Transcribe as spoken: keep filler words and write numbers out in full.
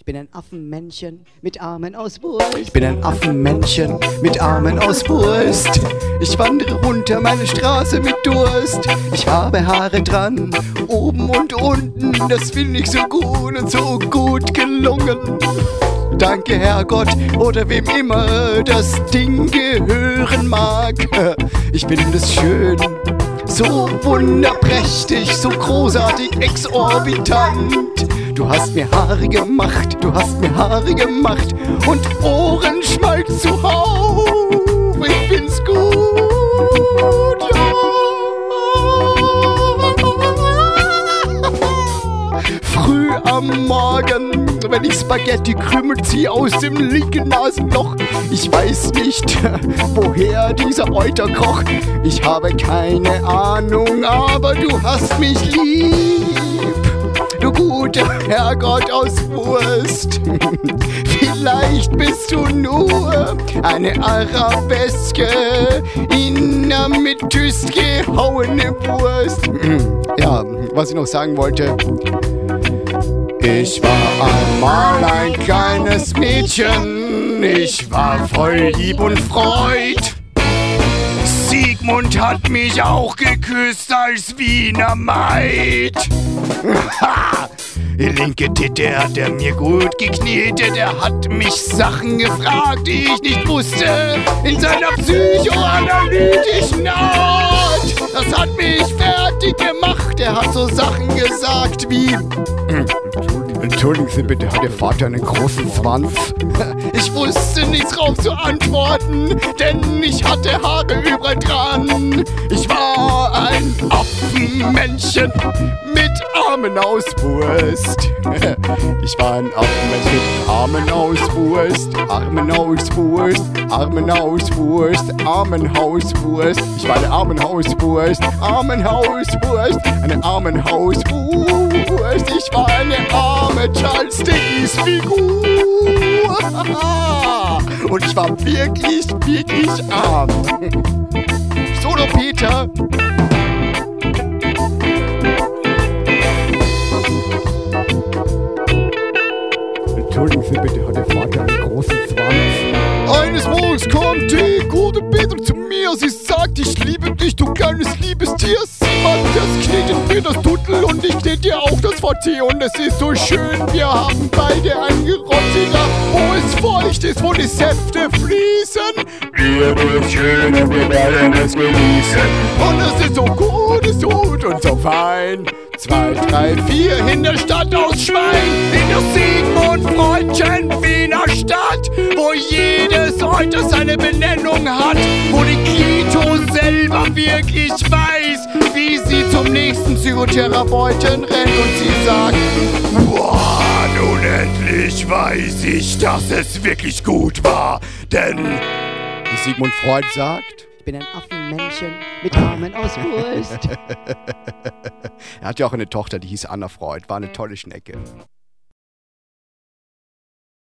Ich bin ein Affenmännchen mit Armen aus Wurst. Ich bin ein Affenmännchen mit Armen aus Wurst. Ich wandere runter meine Straße mit Durst. Ich habe Haare dran, oben und unten. Das finde ich so gut und so gut gelungen. Danke, Herrgott, oder wem immer das Ding gehören mag. Ich finde es schön, so wunderprächtig, so großartig, exorbitant. Du hast mir Haare gemacht, du hast mir Haare gemacht und Ohrenschmalz zuhauf. Ich find's gut, ja. Früh am Morgen, wenn ich Spaghetti-Krümel ziehe aus dem linken Nasenloch. Ich weiß nicht, woher dieser Euter kroch. Ich habe keine Ahnung, aber du hast mich lieb. Du guter Herrgott aus Wurst. Vielleicht bist du nur eine Arabeske in einer mit Tüst gehauene Wurst. Ja, was ich noch sagen wollte. Ich war einmal ein kleines Mädchen, ich war voll lieb und freud. Sigmund hat mich auch geküsst als Wiener Maid. Die linke Titte hat er mir gut geknetet, er hat mich Sachen gefragt, die ich nicht wusste, in seiner psychoanalytischen Art. Das hat mich fertig gemacht, er hat so Sachen gesagt wie: Entschuldigen Sie bitte, hat Ihr Vater einen großen Schwanz? Ich wusste nichts drauf zu antworten, denn ich hatte Haare überall dran. Ich war ein Affenmännchen mit Armen aus Wurst. Ich war ein Affenmännchen mit Armen aus Wurst. Armen aus Wurst, Armen aus Wurst, Armenhauswurst. Ich war eine Armenhauswurst, Armenhauswurst, eine Armenhauswurst. Ich war eine arme Charles Dickens Figur. Und ich war wirklich, wirklich arm. Solo Peter. Entschuldigen Sie bitte, hat der Vater einen großen Schwanz? Eines Morgens kommt die gute Peter zu mir. Sie sagt, ich liebe dich, du kleines Liebestier. Sie mag das knetet mir das Tuttel und ich knete dir auch das V C. Und es ist so schön, wir haben beide ein Gerotziger, wo es feucht ist, wo die Säfte fließen. Wir sind schön und wir werden es genießen. Und es ist so gut, es tut und so fein. Zwei, drei, vier in der Stadt aus Schwein, in der Sigmund-Freudchen Wiener Stadt, wo jedes heute seine Benennung hat, wo die Krito selber wirklich weiß, wie sie zum nächsten Psychotherapeuten rennt und sie sagt: Boah, nun endlich weiß ich, dass es wirklich gut war, denn, wie Sigmund Freud sagt, Ich bin ein Affenmännchen mit Armen aus Wurst. Er hat ja auch eine Tochter, die hieß Anna Freud. War eine tolle Schnecke.